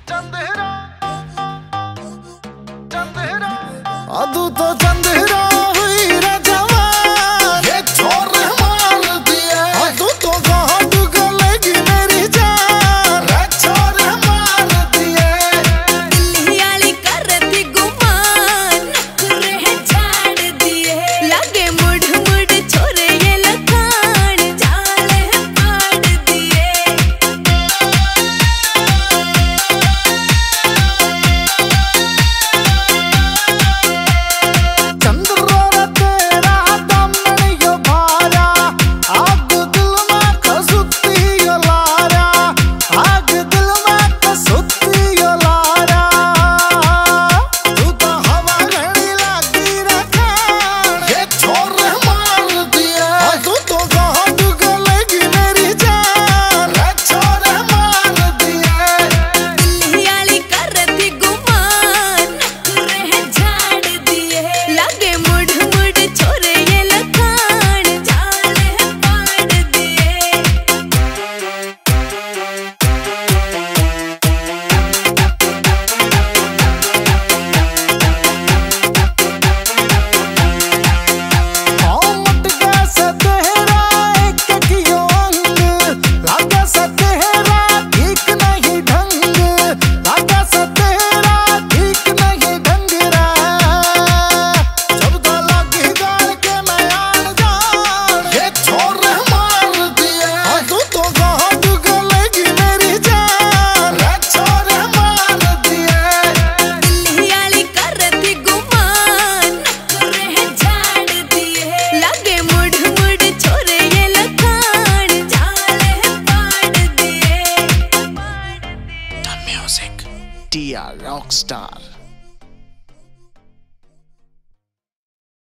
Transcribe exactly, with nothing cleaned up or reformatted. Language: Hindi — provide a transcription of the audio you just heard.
चंदेरा चंदेरा अदू तो चंदेरा हुई रे जवान, ये छोर मार दिया। अदू तो कहाँ डुगलेगी मेरी जान, रे छोर मार दिया। दिल्ली वाली कर थी गुमान, नखरे झाड़ दिए। लगे मुड़ मुड़ छोरे ये लखान, जाले पाड़ दिए। चंद्रों तेरा दम यो भारा, आग दिल में खसुती यो लारा, आग दिल में खसुती यो लारा। तू तो हवा घड़ी लगी रखा, ये छोर मार दिया। तू तो कहाँ डुगलेगी मेरी जान, रे छोर मार दिया। दिल्ली वाली कर थी गुमान, नखरे झाड़ दिए। लगे मुड़ मुड़ छोरे ये लखान, जाले पाड़ दिए। मट गया से तेरा एक कियो अंग, लागा से तेरा ठीक नहीं ढंग, लागा से तेरा ठीक नहीं ढंग रे। जब तो लगी गाल के मैं आन जान, ये छोर मार दिया। तू तो कहाँ डुगलेगी मेरी जान, रे छोर मार दिया। दिल्ली वाली कर थी गुमान, नखरे झाड़ दिए। लगे मुड़ मुड़ छोरे ये लखान, जाले पाड़ दिए। The music, Dia Rockstar.